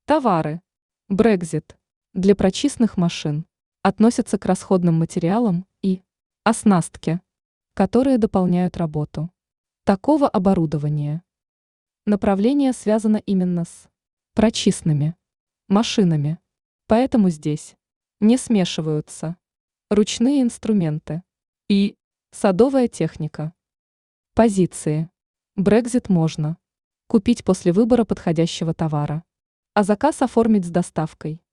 Товары. Brexit для прочистных машин относятся к расходным материалам и оснастке, которые дополняют работу такого оборудования. Направление связано именно с прочистными машинами, поэтому здесь не смешиваются ручные инструменты и садовая техника. Позиции. Brexit можно купить после выбора подходящего товара, а заказ оформить с доставкой.